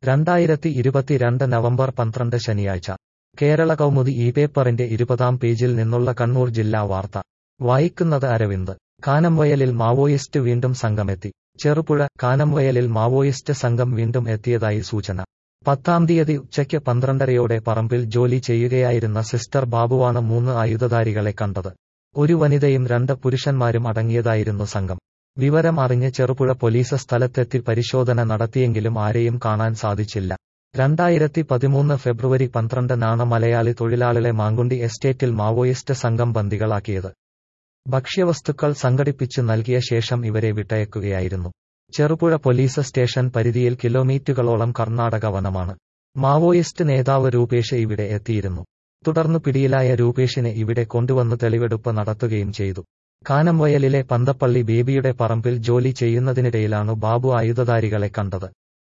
2022 November 12 ശനിയാഴ്ച കേരള കൗമുദി ഈ പേപ്പറിന്റെ 20-ാം പേജിൽ നിന്നുള്ള കണ്ണൂർ ജില്ലാ വാർത്ത വായിക്കുന്നത് അരവിന്ദ്. കാനംവയലിൽ മാവോയിസ്റ്റ് വീണ്ടും സംഘമെത്തി. ചെറുപുഴ. കാനംവയലിൽ മാവോയിസ്റ്റ് സംഘം വീണ്ടും എത്തിയതായി സൂചന. 10-ാം തീയതി ഉച്ചയ്ക്ക് 12:30-യോടെ പറമ്പിൽ ജോലി ചെയ്യുകയായിരുന്ന സിസ്റ്റർ ബാബുവാണ് 3 ആയുധധാരികളെ കണ്ടത്. ഒരു വനിതയും 2 പുരുഷന്മാരും അടങ്ങിയതായിരുന്നു സംഘം. വിവരം അറിഞ്ഞ് ചെറുപുഴ പോലീസ് സ്ഥലത്തെത്തി പരിശോധന നടത്തിയെങ്കിലും ആരെയും കാണാൻ സാധിച്ചില്ല. 2013 ഫെബ്രുവരി 12-നാണ് മലയാളി തൊഴിലാളികളെ മാങ്കുണ്ടി എസ്റ്റേറ്റിൽ മാവോയിസ്റ്റ് സംഘം ബന്ദികളാക്കിയത്. ഭക്ഷ്യവസ്തുക്കൾ സംഘടിപ്പിച്ചു നൽകിയ ശേഷം ഇവരെ വിട്ടയക്കുകയായിരുന്നു. ചെറുപുഴ പോലീസ് സ്റ്റേഷൻ പരിധിയിൽ കിലോമീറ്ററുകളോളം കർണാടക വനമാണ്. മാവോയിസ്റ്റ് നേതാവ് രൂപേഷ് ഇവിടെ എത്തിയിരുന്നു. തുടർന്ന് പിടിയിലായ രൂപേഷിനെ ഇവിടെ കൊണ്ടുവന്ന് തെളിവെടുപ്പ് നടത്തുകയും ചെയ്തു. കാനംവയലിലെ പന്തപ്പള്ളി ബേബിയുടെ പറമ്പിൽ ജോലി ചെയ്യുന്നതിനിടയിലാണു ബാബു ആയുധധാരികളെ കണ്ടത്.